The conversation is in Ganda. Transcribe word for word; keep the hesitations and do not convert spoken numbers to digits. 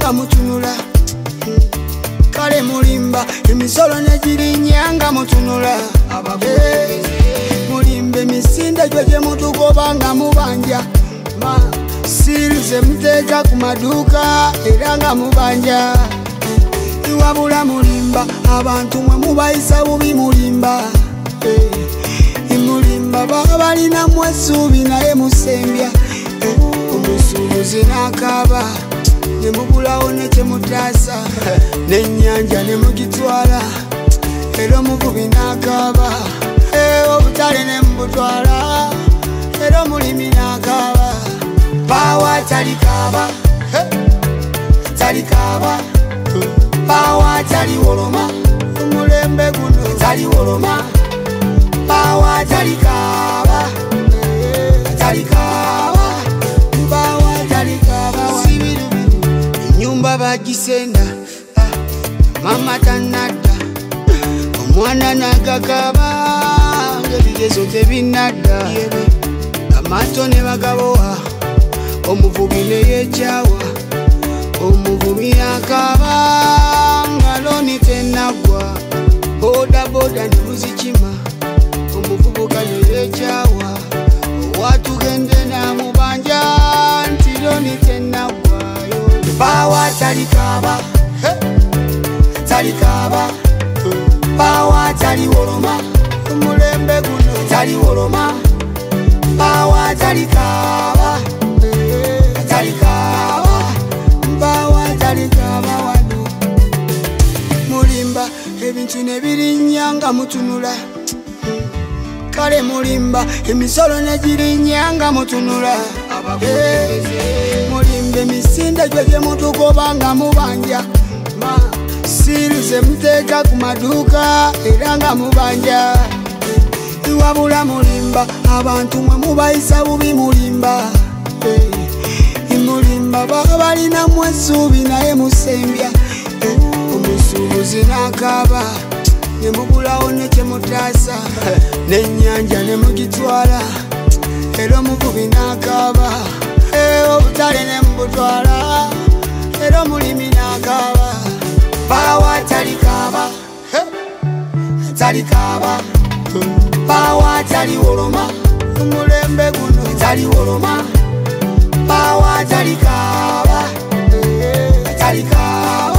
nga mutunula kale mulimba emisolo negirinnya nga mutunula mulimba emisinde gyo gye mutugoba nga mubanja sirize muteeka ku maduuka era nga mubanja iwabula mulimba abantu mwe mubayisa bubi mulimba mulimba baba balinamu essuubi naye musembya omusuubuzi n'akaaba ne mubulawo ne kyemutaasa n'ennyanja ne mugitwala era omuvubi n'akaaba obutale ne mubutwala era omulimi n'akaaba bawa talikaaba talikaaba bawa taliwoloma omulembe guno taliwoloma bawa talikaaba talikaaba bawa talikaaba enyumba bagisenda mama tanadda omwana nagagaba ng'ebigezo tebinadda amaato ne bagabowa omuvubi ne yeekyawa omuvubi akaaba nga looni tennaggwa boda boda ne luzikima omuvubuka ne yeekyawa owatugende n'amubanja nti looni tennaggwayo bawa talikaaba talikaaba bawa taliwoloma omulembe guno taliwoloma bawa talikaaba talikaaba bawa talikaaba wano mulimba ebintu ne birinnya nga mutunula kale mulimba emisolo negirinnya nga mutunula mulimba emisinde gyo gye mutugoba nga mubanja sirize muteeka ku maduuka era nga mubanja iwabula mulimba abantu mwe mubayisa bubi mulimba mulimba baba balinamu essuubi naye musembya omusuubuzi n'akaaba ne mubulawo ne kyemutaasa n'ennyanja ne mugitwala era omuvubi n'akaaba obutale ne mubutwala era omulimi n'akaaba bawa talikaaba talikaaba bawa taliwoloma omulembe guno taliwoloma bawa talikaaba talikaaba